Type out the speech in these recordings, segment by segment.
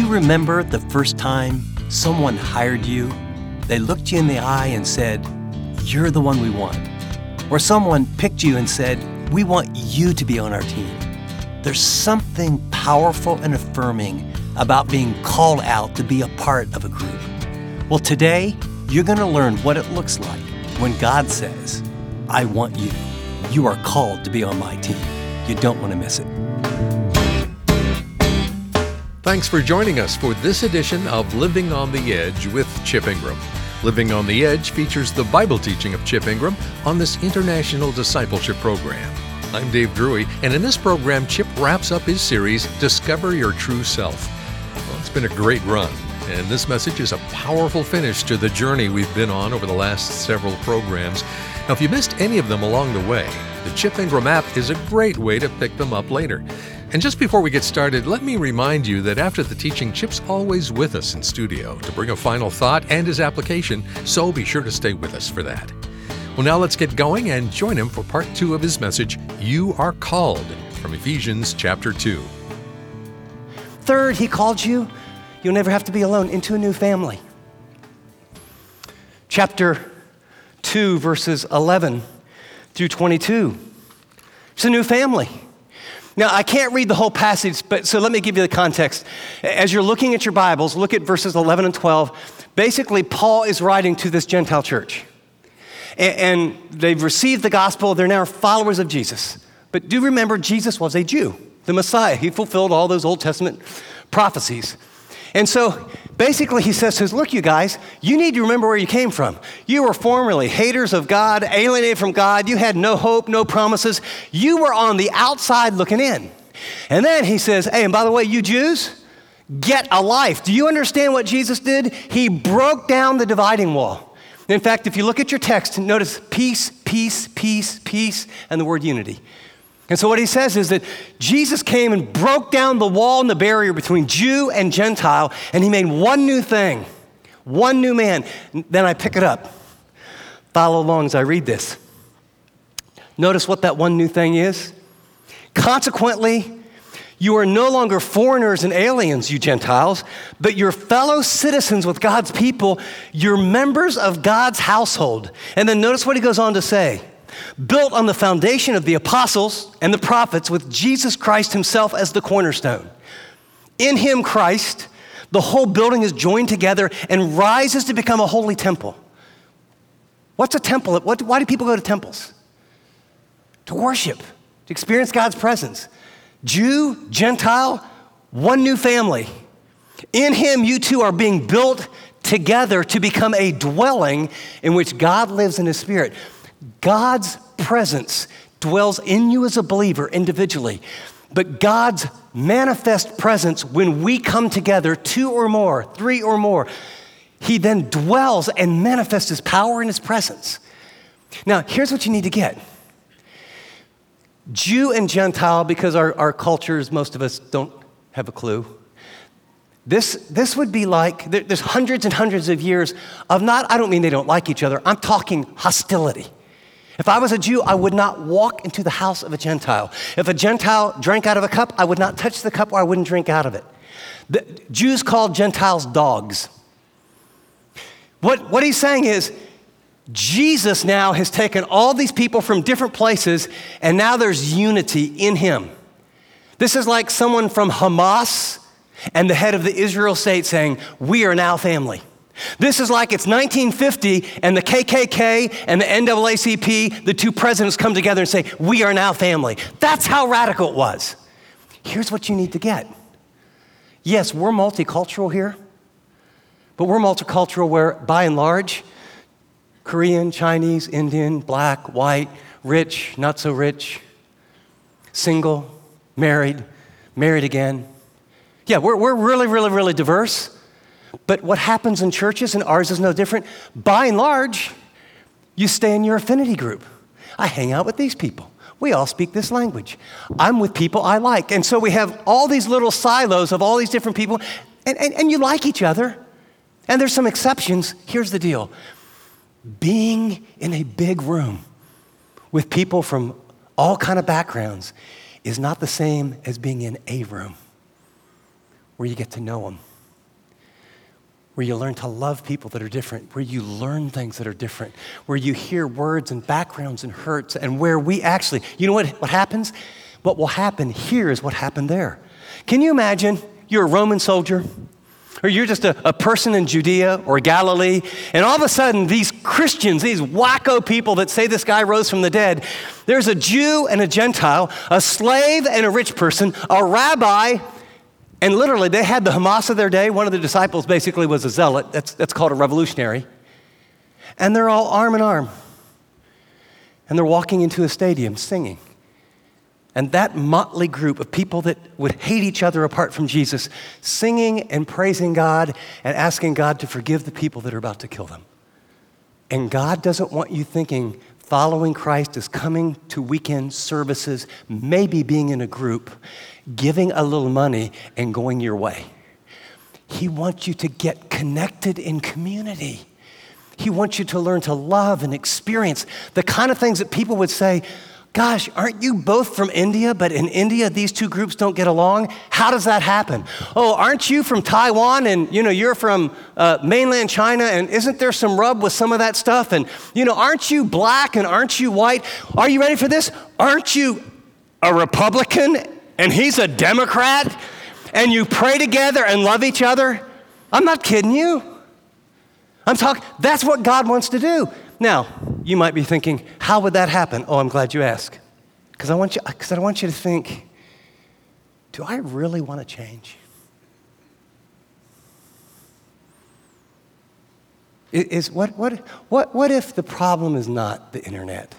remember the first time someone hired you? They looked you in the eye and said, "You're the one we want." Or someone picked you and said, "We want you to be on our team." There's something powerful and affirming about being called out to be a part of a group. Well, today, you're going to learn what it looks like when God says, "I want you. You are called to be on my team." You don't want to miss it. Thanks for joining us for this edition of Living on the Edge with Chip Ingram. Living on the Edge features the Bible teaching of Chip Ingram on this international discipleship program. I'm Dave Drury, and in this program, Chip wraps up his series, Discover Your True Self. Well, it's been a great run, and this message is a powerful finish to the journey we've been on over the last several programs. Now, if you missed any of them along the way, the Chip Ingram app is a great way to pick them up later. And just before we get started, let me remind you that after the teaching, Chip's always with us in studio to bring a final thought and his application, so be sure to stay with us for that. Well, now let's get going and join him for part 2 of his message, You Are Called, from Ephesians chapter 2. Third, he called you, you'll never have to be alone, into a new family. Chapter 2, verses 11 through 22. It's a new family. Now, I can't read the whole passage, but so let me give you the context. As you're looking at your Bibles, look at verses 11 and 12. Basically, Paul is writing to this Gentile church. And they've received the gospel. They're now followers of Jesus. But do remember, Jesus was a Jew, the Messiah. He fulfilled all those Old Testament prophecies. And so basically he says, look, you guys, you need to remember where you came from. You were formerly haters of God, alienated from God. You had no hope, no promises. You were on the outside looking in. And then he says, hey, and by the way, you Jews, get a life. Do you understand what Jesus did? He broke down the dividing wall. In fact, if you look at your text, notice peace, peace, peace, peace, and the word unity. And so what he says is that Jesus came and broke down the wall and the barrier between Jew and Gentile, and he made one new thing, one new man. Then I pick it up. Follow along as I read this. Notice what that one new thing is. Consequently, you are no longer foreigners and aliens, you Gentiles, but you're fellow citizens with God's people. You're members of God's household. And then notice what he goes on to say. Built on the foundation of the apostles and the prophets with Jesus Christ himself as the cornerstone. In him, Christ, the whole building is joined together and rises to become a holy temple. What's a temple? Why do people go to temples? To worship, to experience God's presence. Jew, Gentile, one new family. In him, you two are being built together to become a dwelling in which God lives in his Spirit. God's presence dwells in you as a believer individually, but God's manifest presence when we come together, 2 or more, 3 or more, he then dwells and manifests his power and his presence. Now, here's what you need to get. Jew and Gentile, because our cultures, most of us don't have a clue. This would be like, there's hundreds and hundreds of years of I don't mean they don't like each other, I'm talking hostility. If I was a Jew, I would not walk into the house of a Gentile. If a Gentile drank out of a cup, I would not touch the cup or I wouldn't drink out of it. The Jews called Gentiles dogs. What he's saying is, Jesus now has taken all these people from different places, and now there's unity in him. This is like someone from Hamas and the head of the Israel state saying, we are now family. This is like it's 1950 and the KKK and the NAACP, the 2 presidents come together and say, we are now family. That's how radical it was. Here's what you need to get. Yes, we're multicultural here, but we're multicultural where, by and large, Korean, Chinese, Indian, black, white, rich, not so rich, single, married again. Yeah, we're really, really, really diverse. But what happens in churches, and ours is no different, by and large, you stay in your affinity group. I hang out with these people. We all speak this language. I'm with people I like. And so we have all these little silos of all these different people, and you like each other. And there's some exceptions. Here's the deal. Being in a big room with people from all kind of backgrounds is not the same as being in a room where you get to know them. where you learn to love people that are different, where you learn things that are different, where you hear words and backgrounds and hurts, and where we actually, you know what happens? What will happen here is what happened there. Can you imagine you're a Roman soldier, or you're just a person in Judea or Galilee, and all of a sudden these Christians, these wacko people that say this guy rose from the dead, there's a Jew and a Gentile, a slave and a rich person, a rabbi, and literally they had the Hamas of their day. One of the disciples basically was a zealot. That's called a revolutionary. And they're all arm in arm. And they're walking into a stadium singing. And that motley group of people that would hate each other apart from Jesus, singing and praising God and asking God to forgive the people that are about to kill them. And God doesn't want you thinking following Christ is coming to weekend services, maybe being in a group, giving a little money and going your way. He wants you to get connected in community. He wants you to learn to love and experience the kind of things that people would say, gosh, aren't you both from India, but in India, these two groups don't get along? How does that happen? Oh, aren't you from Taiwan and, you're from mainland China and isn't there some rub with some of that stuff? And, aren't you black and aren't you white? Are you ready for this? Aren't you a Republican and he's a Democrat and you pray together and love each other? I'm not kidding you. That's what God wants to do. Now, you might be thinking, how would that happen? Oh, I'm glad you asked. Because I want you to think, do I really want to change? What if the problem is not the internet?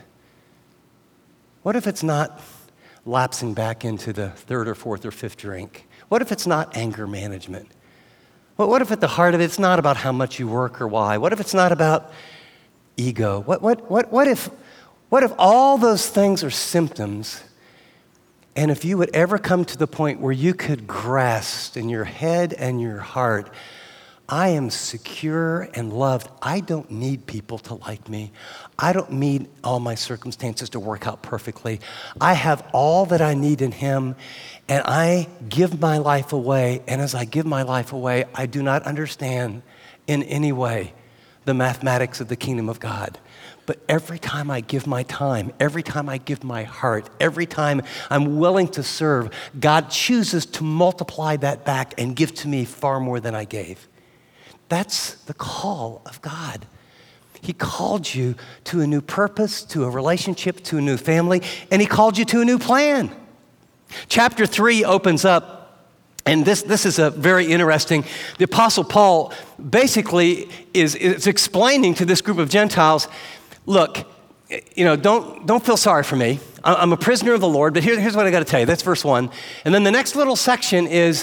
What if it's not lapsing back into the third or fourth or fifth drink? What if it's not anger management? What if at the heart of it, it's not about how much you work or why? What if it's not about ego? What if all those things are symptoms, and if you would ever come to the point where you could grasp in your head and your heart, I am secure and loved. I don't need people to like me. I don't need all my circumstances to work out perfectly. I have all that I need in Him, and I give my life away. And as I give my life away, I do not understand in any way the mathematics of the kingdom of God. But every time I give my time, every time I give my heart, every time I'm willing to serve, God chooses to multiply that back and give to me far more than I gave. That's the call of God. He called you to a new purpose, to a relationship, to a new family, and He called you to a new plan. Chapter 3 opens up, and this is a very interesting. The Apostle Paul basically is explaining to this group of Gentiles, look, don't feel sorry for me. I'm a prisoner of the Lord, but here's what I got to tell you. That's verse 1. And then the next little section is,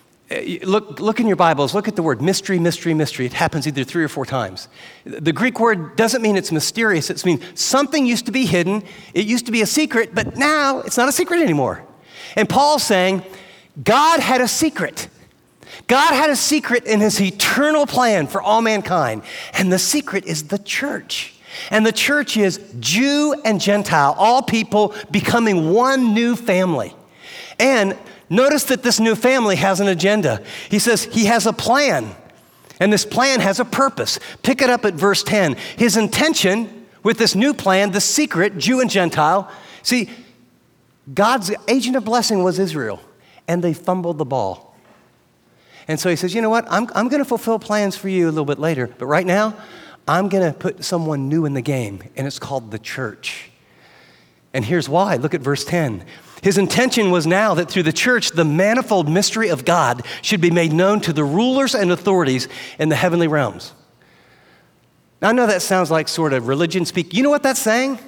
look in your Bibles, look at the word mystery, mystery, mystery. It happens either 3 or 4 times. The Greek word doesn't mean it's mysterious. It means something used to be hidden. It used to be a secret, but now it's not a secret anymore. And Paul's saying, God had a secret. God had a secret in His eternal plan for all mankind. And the secret is the church. And the church is Jew and Gentile, all people becoming one new family. And notice that this new family has an agenda. He says He has a plan. And this plan has a purpose. Pick it up at verse 10. His intention with this new plan, the secret, Jew and Gentile. See, God's agent of blessing was Israel, and they fumbled the ball. And so He says, you know what? I'm going to fulfill plans for you a little bit later, but right now, I'm going to put someone new in the game, and it's called the church. And here's why. Look at verse 10. His intention was now that through the church, the manifold mystery of God should be made known to the rulers and authorities in the heavenly realms. Now, I know that sounds like sort of religion speak. You know what that's saying?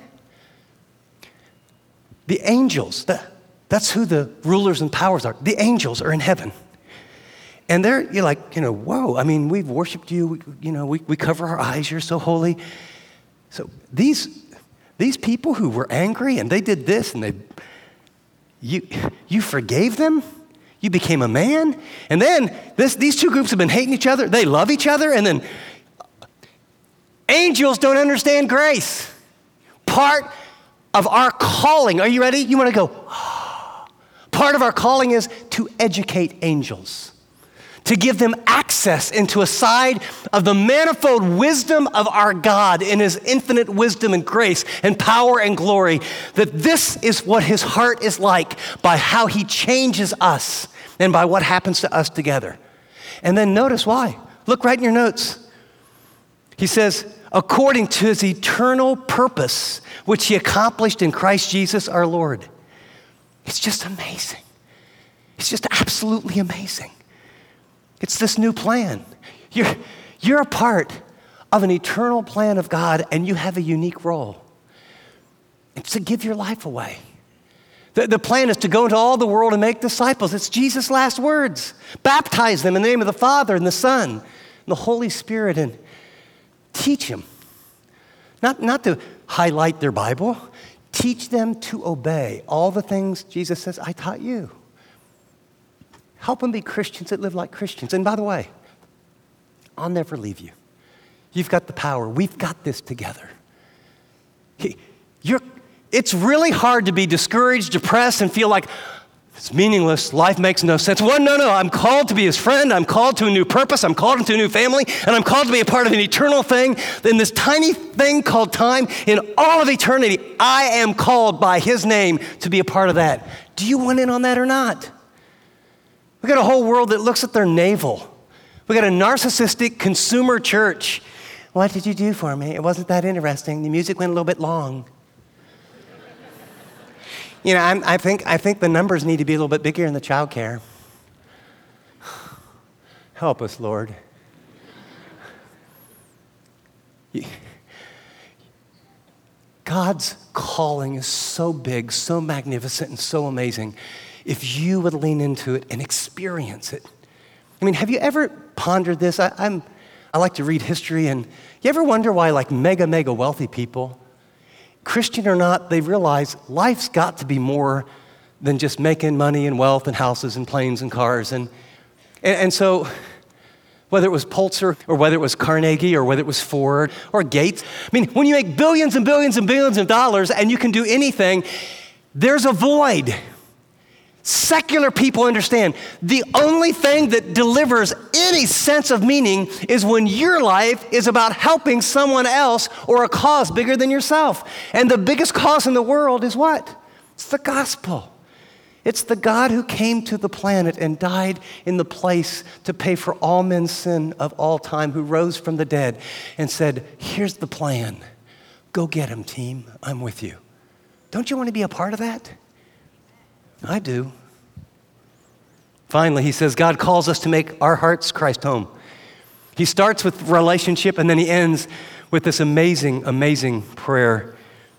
The angels, that's who the rulers and powers are. The angels are in heaven. And you're like, whoa, I mean, we've worshiped you, we cover our eyes, you're so holy. So these people who were angry and they did this and you forgave them? You became a man? And then these two groups have been hating each other, they love each other, and then angels don't understand grace. Part of our calling, are you ready? You want to go, part of our calling is to educate angels, to give them access into a side of the manifold wisdom of our God in his infinite wisdom and grace and power and glory, that this is what his heart is like by how he changes us and by what happens to us together. And then notice why. Look right in your notes. He says, according to his eternal purpose, which he accomplished in Christ Jesus our Lord. It's just amazing. It's just absolutely amazing. It's this new plan. You're a part of an eternal plan of God, and you have a unique role. It's to give your life away. The plan is to go into all the world and make disciples. It's Jesus' last words. Baptize them in the name of the Father and the Son and the Holy Spirit, and teach them. Not to highlight their Bible. Teach them to obey all the things Jesus says, I taught you. Help them be Christians that live like Christians. And by the way, I'll never leave you. You've got the power. We've got this together. It's really hard to be discouraged, depressed, and feel like it's meaningless. Life makes no sense. Well, no. I'm called to be his friend. I'm called to a new purpose. I'm called into a new family. And I'm called to be a part of an eternal thing. In this tiny thing called time, in all of eternity, I am called by his name to be a part of that. Do you want in on that or not? We got a whole world that looks at their navel. We got a narcissistic consumer church. What did you do for me? It wasn't that interesting. The music went a little bit long. You know, I think the numbers need to be a little bit bigger in the child care. Help us, Lord. God's calling is so big, so magnificent, and so amazing. If you would lean into it and experience it. I mean, have you ever pondered this? I like to read history, and you ever wonder why like mega wealthy people, Christian or not, they realize life's got to be more than just making money and wealth and houses and planes and cars. And so whether it was Pulitzer or whether it was Carnegie or whether it was Ford or Gates, I mean, when you make billions and billions and billions of dollars and you can do anything, there's a void. Secular people understand the only thing that delivers any sense of meaning is when your life is about helping someone else or a cause bigger than yourself. And the biggest cause in the world is what? It's the gospel. It's the God who came to the planet and died in the place to pay for all men's sin of all time, who rose from the dead and said, here's the plan. Go get him, team. I'm with you. Don't you want to be a part of that? I do. Finally, he says, God calls us to make our hearts Christ home. He starts with relationship, and then he ends with this amazing, amazing prayer.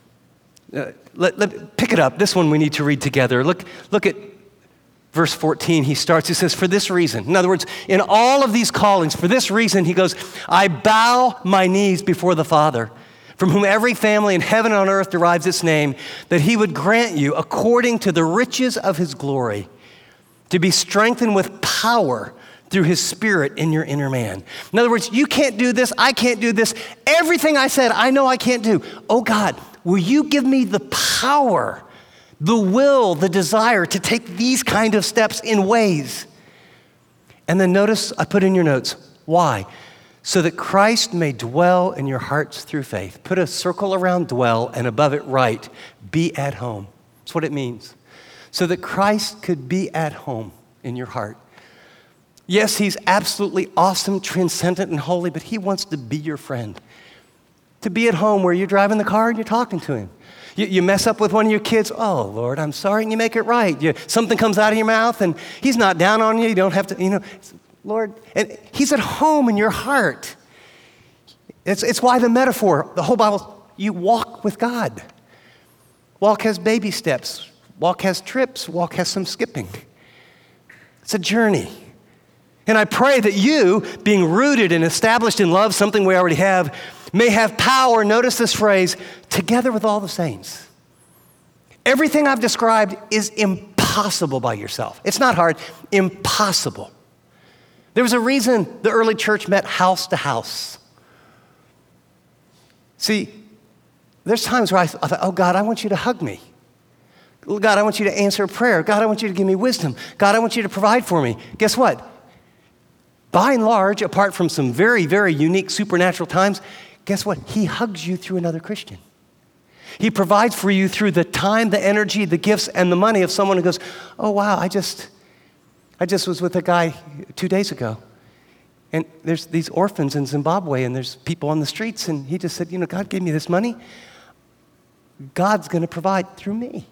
Pick it up. This one we need to read together. Look at verse 14. He says, for this reason. In other words, in all of these callings, for this reason, he goes, I bow my knees before the Father, from whom every family in heaven and on earth derives its name, that he would grant you, according to the riches of his glory, to be strengthened with power through his Spirit in your inner man. In other words, you can't do this, I can't do this. Everything I said, I know I can't do. Oh God, will you give me the power, the will, the desire to take these kind of steps in ways? And then notice, I put in your notes, why? So that Christ may dwell in your hearts through faith. Put a circle around dwell, and above it write, be at home. That's what it means. So that Christ could be at home in your heart. Yes, he's absolutely awesome, transcendent, and holy, but he wants to be your friend. To be at home where you're driving the car and you're talking to him. You mess up with one of your kids, oh, Lord, I'm sorry, and you make it right. Something comes out of your mouth, and he's not down on you. You don't have to, Lord, and he's at home in your heart. It's why the metaphor, the whole Bible, you walk with God. Walk has baby steps. Walk has trips. Walk has some skipping. It's a journey. And I pray that you, being rooted and established in love, something we already have, may have power, notice this phrase, together with all the saints. Everything I've described is impossible by yourself. It's not hard, impossible. There was a reason the early church met house to house. See, there's times where I thought, oh God, I want you to hug me. God, I want you to answer a prayer. God, I want you to give me wisdom. God, I want you to provide for me. Guess what? by and large, apart from some very, very unique supernatural times, guess what? He hugs you through another Christian. He provides for you through the time, the energy, the gifts, and the money of someone who goes, oh, wow, I just was with a guy 2 days ago. And there's these orphans in Zimbabwe, and there's people on the streets, and he just said, God gave me this money. God's going to provide through me.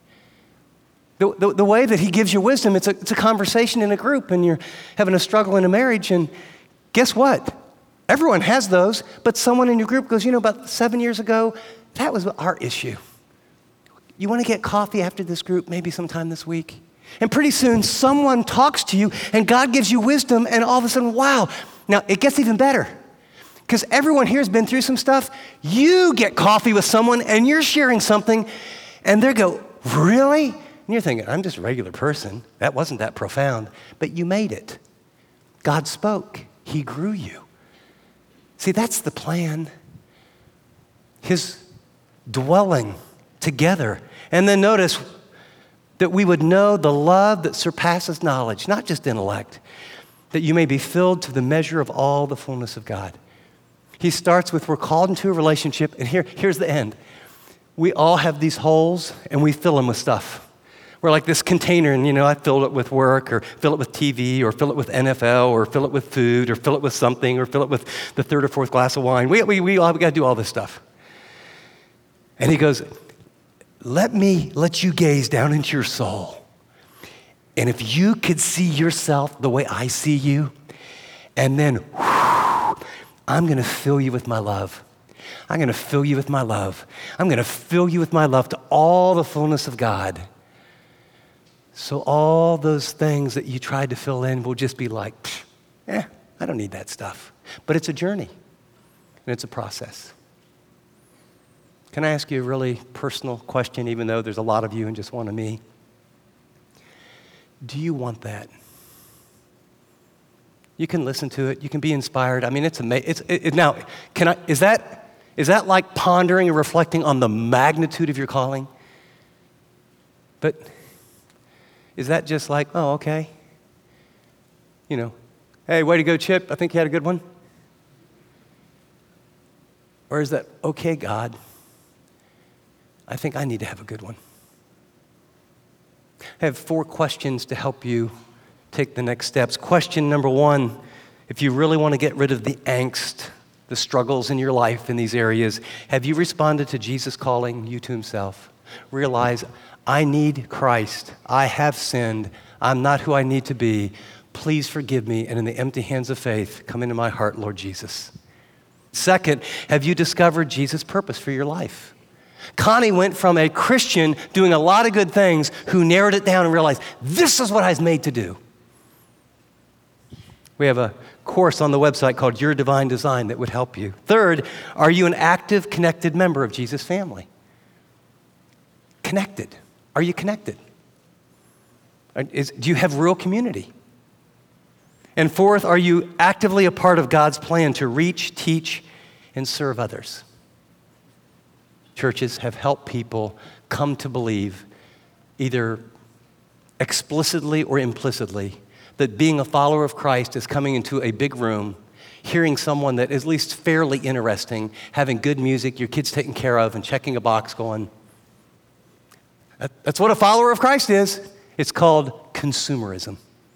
The way that he gives you wisdom, it's a conversation in a group, and you're having a struggle in a marriage, and guess what? Everyone has those, but someone in your group goes, about 7 years ago, that was our issue. You want to get coffee after this group, maybe sometime this week? And pretty soon, someone talks to you, and God gives you wisdom, and all of a sudden, wow. Now, it gets even better, because everyone here has been through some stuff. You get coffee with someone, and you're sharing something, and they go, really? And you're thinking, I'm just a regular person. That wasn't that profound. But you made it. God spoke. He grew you. See, that's the plan. His dwelling together. And then notice that we would know the love that surpasses knowledge, not just intellect, that you may be filled to the measure of all the fullness of God. He starts with, we're called into a relationship, and here's the end. We all have these holes, and we fill them with stuff. We're like this container, and I fill it with work, or fill it with TV, or fill it with NFL, or fill it with food, or fill it with something, or fill it with the third or fourth glass of wine. We got to do all this stuff. And he goes, let me let you gaze down into your soul. And if you could see yourself the way I see you, and then, I'm going to fill you with my love. I'm going to fill you with my love. I'm going to fill you with my love to all the fullness of God. So all those things that you tried to fill in will just be like, I don't need that stuff. But it's a journey, and it's a process. Can I ask you a really personal question, even though there's a lot of you and just one of me? Do you want that? You can listen to it. You can be inspired. I mean, it's amazing. Now, is that like pondering and reflecting on the magnitude of your calling? But is that just like, oh, okay? Hey, way to go, Chip. I think you had a good one. Or is that, okay, God, I think I need to have a good one. I have 4 questions to help you take the next steps. Question number 1, if you really want to get rid of the angst, the struggles in your life in these areas, have you responded to Jesus calling you to himself? Realize, I need Christ. I have sinned. I'm not who I need to be. Please forgive me, and in the empty hands of faith, come into my heart, Lord Jesus. Second, have you discovered Jesus' purpose for your life? Connie went from a Christian doing a lot of good things who narrowed it down and realized, this is what I was made to do. We have a course on the website called Your Divine Design that would help you. Third, are you an active, connected member of Jesus' family? Connected. Are you connected? Do you have real community? And fourth, are you actively a part of God's plan to reach, teach, and serve others? Churches have helped people come to believe, either explicitly or implicitly, that being a follower of Christ is coming into a big room, hearing someone that is at least fairly interesting, having good music, your kids taken care of, and checking a box going, that's what a follower of Christ is. It's called consumerism.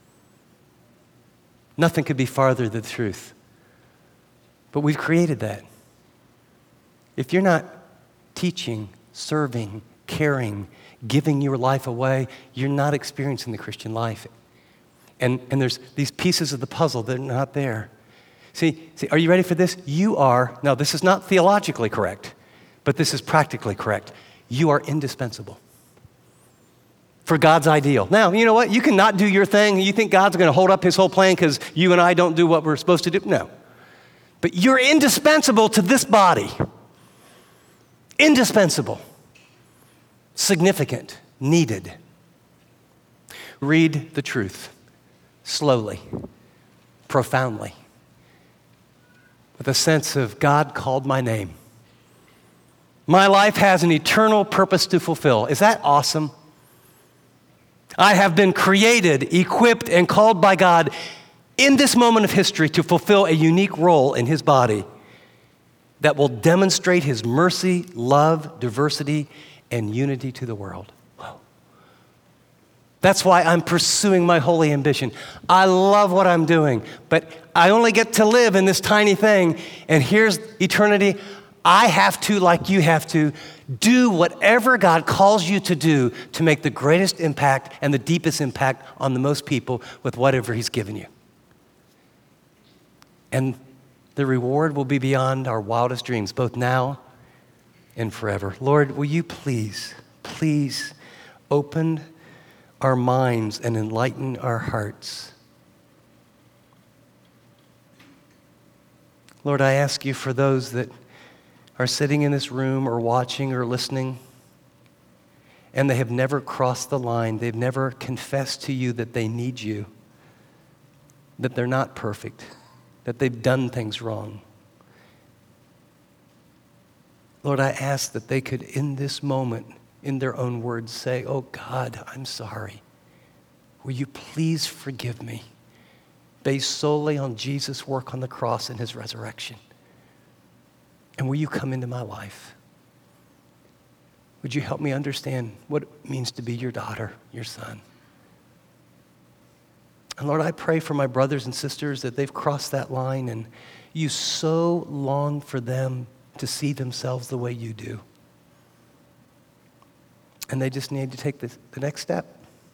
Nothing could be farther than the truth. But we've created that. If you're not teaching, serving, caring, giving your life away, you're not experiencing the Christian life. And there's these pieces of the puzzle that are not there. See, are you ready for this? You are, now this is not theologically correct, but this is practically correct. You are indispensable for God's ideal. Now, you know what? You can not do your thing. You think God's going to hold up his whole plan because you and I don't do what we're supposed to do? No. But you're indispensable to this body. Indispensable. Significant. Needed. Read the truth slowly, profoundly, with a sense of God called my name. My life has an eternal purpose to fulfill. Is that awesome? I have been created, equipped, and called by God in this moment of history to fulfill a unique role in his body that will demonstrate his mercy, love, diversity, and unity to the world. Whoa. That's why I'm pursuing my holy ambition. I love what I'm doing, but I only get to live in this tiny thing, and here's eternity. I have to, like you have to, do whatever God calls you to do to make the greatest impact and the deepest impact on the most people with whatever he's given you. And the reward will be beyond our wildest dreams, both now and forever. Lord, will you please open our minds and enlighten our hearts. Lord, I ask you for those that are sitting in this room or watching or listening, and they have never crossed the line. They've never confessed to you that they need you, that they're not perfect, that they've done things wrong. Lord, I ask that they could, in this moment, in their own words, say, oh God, I'm sorry. Will you please forgive me, based solely on Jesus' work on the cross and his resurrection? And will you come into my life? Would you help me understand what it means to be your daughter, your son? And Lord, I pray for my brothers and sisters that they've crossed that line, and you so long for them to see themselves the way you do. And they just need to take the next step.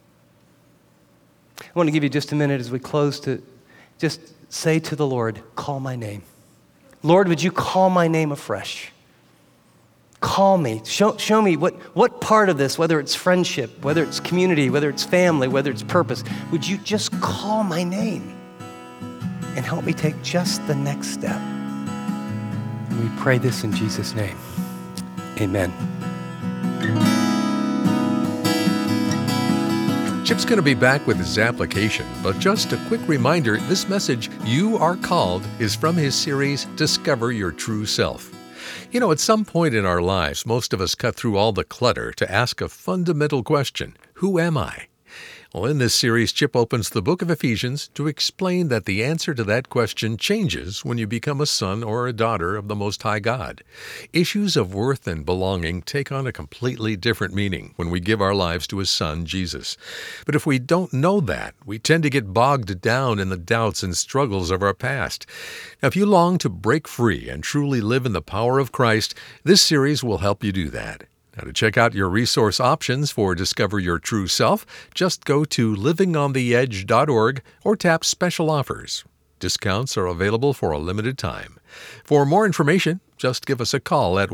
I want to give you just a minute as we close to just say to the Lord, call my name. Lord, would you call my name afresh? Call me. Show me what part of this, whether it's friendship, whether it's community, whether it's family, whether it's purpose, would you just call my name and help me take just the next step? And we pray this in Jesus' name. Amen. Chip's going to be back with his application, but just a quick reminder, this message, You Are Called, is from his series, Discover Your True Self. You know, at some point in our lives, most of us cut through all the clutter to ask a fundamental question, who am I? Well, in this series, Chip opens the book of Ephesians to explain that the answer to that question changes when you become a son or a daughter of the Most High God. Issues of worth and belonging take on a completely different meaning when we give our lives to His Son, Jesus. But if we don't know that, we tend to get bogged down in the doubts and struggles of our past. Now, if you long to break free and truly live in the power of Christ, this series will help you do that. Now, to check out your resource options for Discover Your True Self, just go to livingontheedge.org or tap Special Offers. Discounts are available for a limited time. For more information, just give us a call at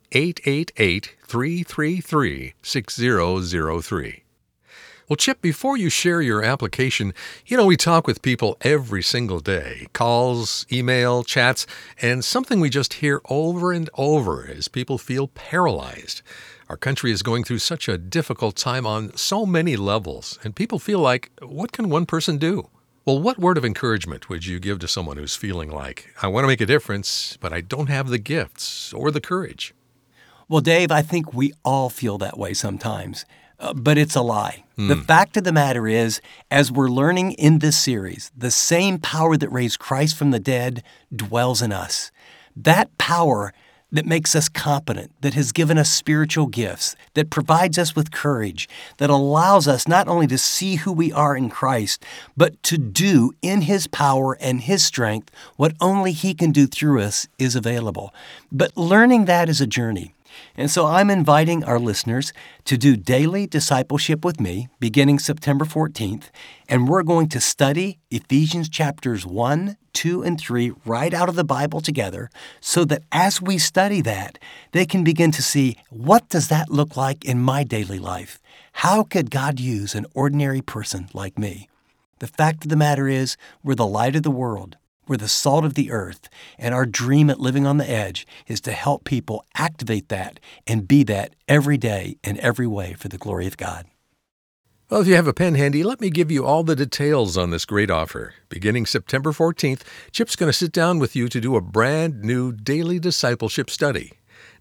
1-888-333-6003. Well, Chip, before you share your application, we talk with people every single day. Calls, email, chats, and something we just hear over and over is people feel paralyzed. Our country is going through such a difficult time on so many levels, and people feel like, what can one person do? Well, what word of encouragement would you give to someone who's feeling like, I want to make a difference, but I don't have the gifts or the courage? Well, Dave, I think we all feel that way sometimes. But it's a lie. The fact of the matter is, as we're learning in this series, the same power that raised Christ from the dead dwells in us. That power that makes us competent, that has given us spiritual gifts, that provides us with courage, that allows us not only to see who we are in Christ, but to do in His power and His strength what only He can do through us is available. But learning that is a journey. And so I'm inviting our listeners to do daily discipleship with me beginning September 14th, and we're going to study Ephesians chapters 1, 2, and 3 right out of the Bible together so that as we study that, they can begin to see, what does that look like in my daily life? How could God use an ordinary person like me? The fact of the matter is, we're the light of the world. We're the salt of the earth, and our dream at Living on the Edge is to help people activate that and be that every day in every way for the glory of God. Well, if you have a pen handy, let me give you all the details on this great offer. Beginning September 14th, Chip's going to sit down with you to do a brand new daily discipleship study.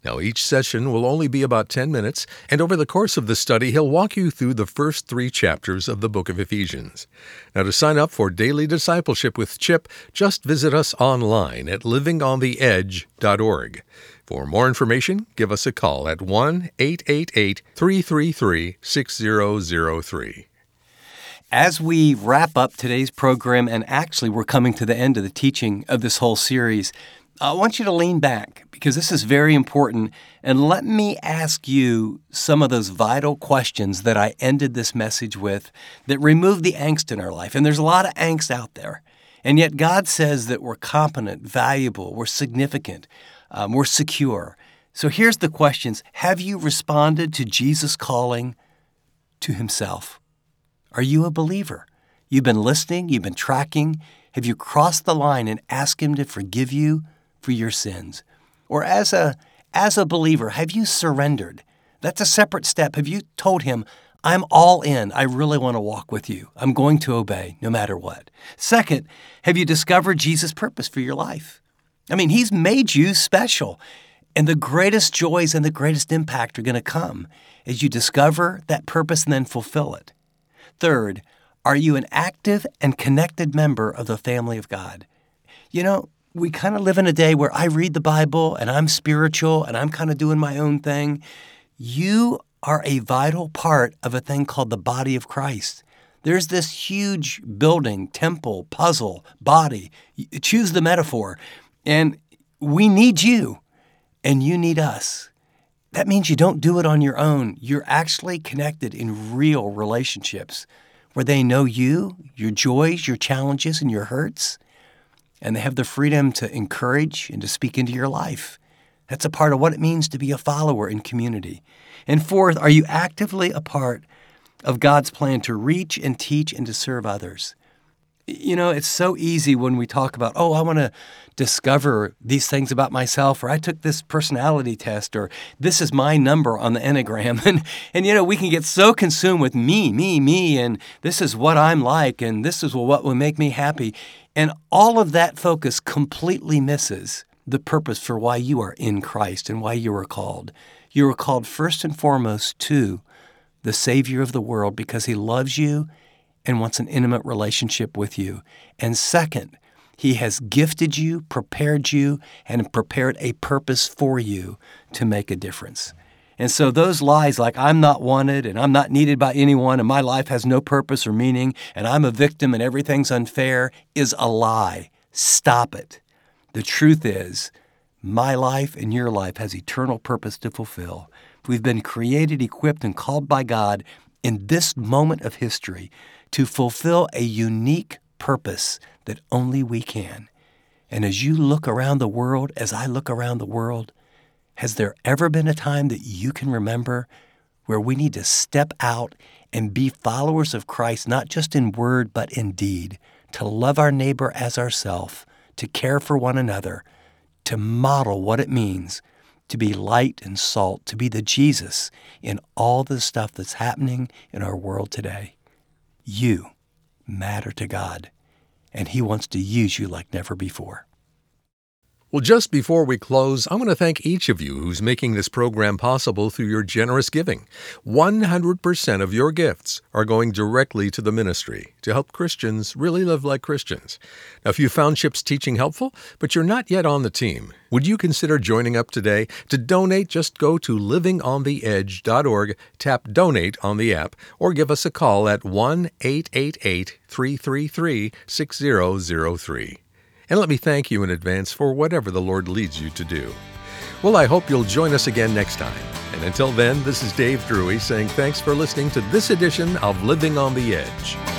Now, each session will only be about 10 minutes, and over the course of the study, he'll walk you through the first 3 chapters of the book of Ephesians. Now, to sign up for Daily Discipleship with Chip, just visit us online at livingontheedge.org. For more information, give us a call at 1-888-333-6003. As we wrap up today's program, and actually we're coming to the end of the teaching of this whole series, I want you to lean back because this is very important, and let me ask you some of those vital questions that I ended this message with that remove the angst in our life. And there's a lot of angst out there, and yet God says that we're competent, valuable, we're significant, we're secure. So here's the questions. Have you responded to Jesus' calling to himself? Are you a believer? You've been listening, you've been tracking. Have you crossed the line and asked him to forgive you for your sins? Or as a believer, have you surrendered? That's a separate step. Have you told him, I'm all in. I really want to walk with you. I'm going to obey no matter what. Second, have you discovered Jesus' purpose for your life? I mean, he's made you special. And the greatest joys and the greatest impact are going to come as you discover that purpose and then fulfill it. Third, are you an active and connected member of the family of God? You know, we kind of live in a day where I read the Bible and I'm spiritual and I'm kind of doing my own thing. You are a vital part of a thing called the body of Christ. There's this huge building, temple, puzzle, body. Choose the metaphor. And we need you and you need us. That means you don't do it on your own. You're actually connected in real relationships where they know you, your joys, your challenges, and your hurts. And they have the freedom to encourage and to speak into your life. That's a part of what it means to be a follower in community. And fourth, are you actively a part of God's plan to reach and teach and to serve others? You know, it's so easy when we talk about, I want to discover these things about myself, or I took this personality test, or this is my number on the Enneagram. And you know, we can get so consumed with me, and this is what I'm like, and this is what will make me happy. And all of that focus completely misses the purpose for why you are in Christ and why you were called. You were called first and foremost to the Savior of the world because he loves you and wants an intimate relationship with you. And second, he has gifted you, prepared you, and prepared a purpose for you to make a difference. And so those lies like I'm not wanted and I'm not needed by anyone and my life has no purpose or meaning and I'm a victim and everything's unfair is a lie. Stop it. The truth is, my life and your life has eternal purpose to fulfill. We've been created, equipped, and called by God in this moment of history to fulfill a unique purpose that only we can. And as you look around the world, as I look around the world, has there ever been a time that you can remember where we need to step out and be followers of Christ, not just in word, but in deed, to love our neighbor as ourselves, to care for one another, to model what it means to be light and salt, to be the Jesus in all the stuff that's happening in our world today? You matter to God, and he wants to use you like never before. Well, just before we close, I want to thank each of you who's making this program possible through your generous giving. 100% of your gifts are going directly to the ministry to help Christians really live like Christians. Now, if you found Chip's teaching helpful, but you're not yet on the team, would you consider joining up today? To donate, just go to livingontheedge.org, tap Donate on the app, or give us a call at 1-888-333-6003. And let me thank you in advance for whatever the Lord leads you to do. Well, I hope you'll join us again next time. And until then, this is Dave Drury saying thanks for listening to this edition of Living on the Edge.